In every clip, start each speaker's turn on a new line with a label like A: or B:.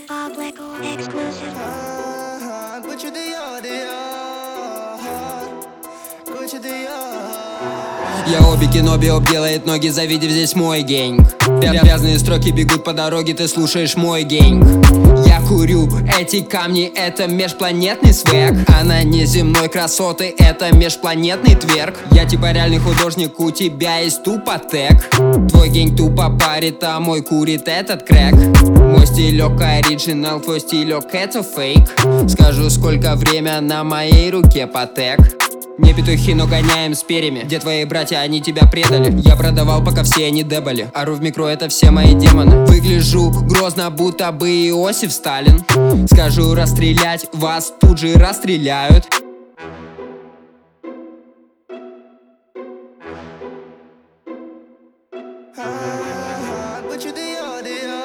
A: Public exclusive.
B: कुछ दिया दिया कुछ दिया.
C: Я Оби Кеноби, об делает ноги, завидев здесь мой гэнг. Грязные строки бегут по дороге, ты слушаешь мой гэнг. Я курю эти камни, это межпланетный свек. Она неземной красоты, это межпланетный тверк. Я типа реальный художник, у тебя есть тупо тег. Твой гэнг тупо парит, а мой курит этот крэк. Мой стилек оригинал, твой стилек это фейк. Скажу, сколько время на моей руке потек. Не петухи, но гоняем с перьями. Где твои братья, они тебя предали. Я продавал, пока все они дебали. Ору в микро, это все мои демоны. Выгляжу грозно, будто бы Иосиф Сталин. Скажу расстрелять, вас тут же расстреляют.
B: कुछ दिया दिया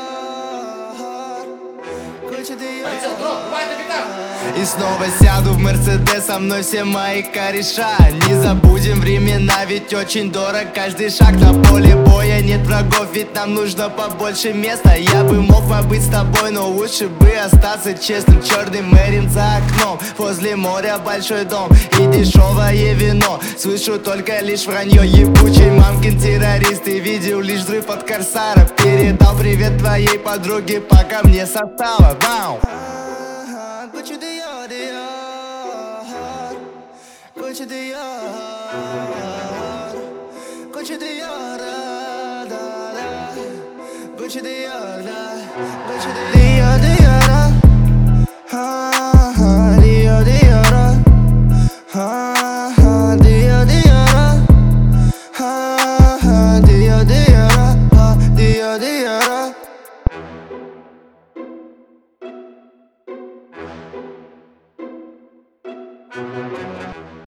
B: कुछ दिया. И снова сяду в Мерседес, со мной все мои кореша. Не забудем времена, ведь очень дорог каждый шаг. На поле боя нет врагов, ведь нам нужно побольше места. Я бы мог побыть с тобой, но лучше бы остаться честным. Черный Мэрин за окном, возле моря большой дом и дешевое вино. Слышу только лишь вранье, ебучий мамкин террорист. И видел лишь взрыв от Корсара. Передал привет твоей подруге, пока мне состава. Бау! कुछ दिया दिया कुछ दिया कुछ दिया रा दा रा कुछ दिया रा कुछ दिया दिया रा हाँ हाँ दिया दिया रा हाँ हाँ दिया दिया रा हाँ हाँ दिया दिया रा हाँ दिया दिया रा.